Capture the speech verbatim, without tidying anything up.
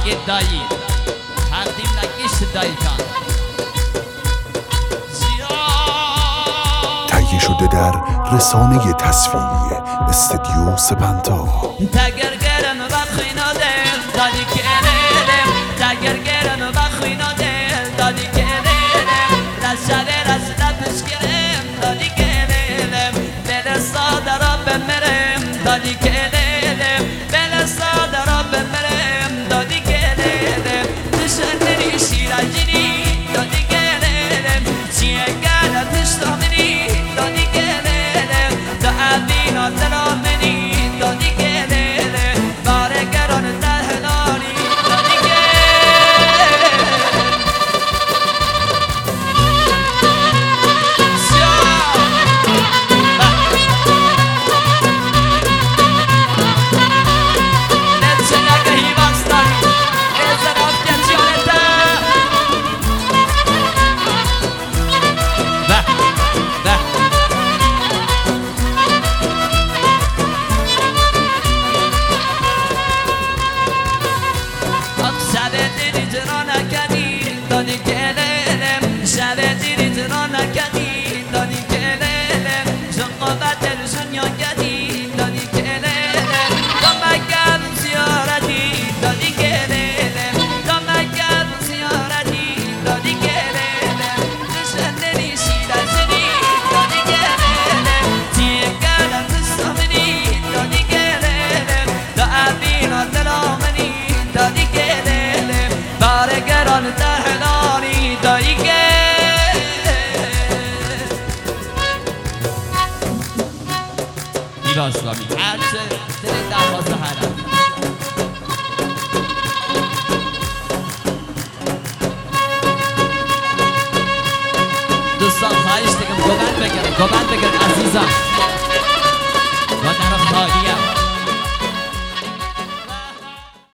دایی تقدیم نگیشت دایی کن تهیه شده در رسانه تصویری استدیو سپنتا. تگرگرم و خوینا دل دادی کردم تگرگرم و خوینا دل دادی کردم رشده رشده پشکرم دادی کردم دل ساده را بمرم دادی کردم دل ساده را بمرم دادی کردم تشنری شیراجینی دادی کردم چیه گرد تشتامنی دادی کردم دا عبینا ترامنی دادی کردم بارگران تهلانی دادی اسلامی هرچه دل دروازه هرم دوستان خواهش دیگم گوبند بگیرن گوبند بگیرن عزیزان و در خالیه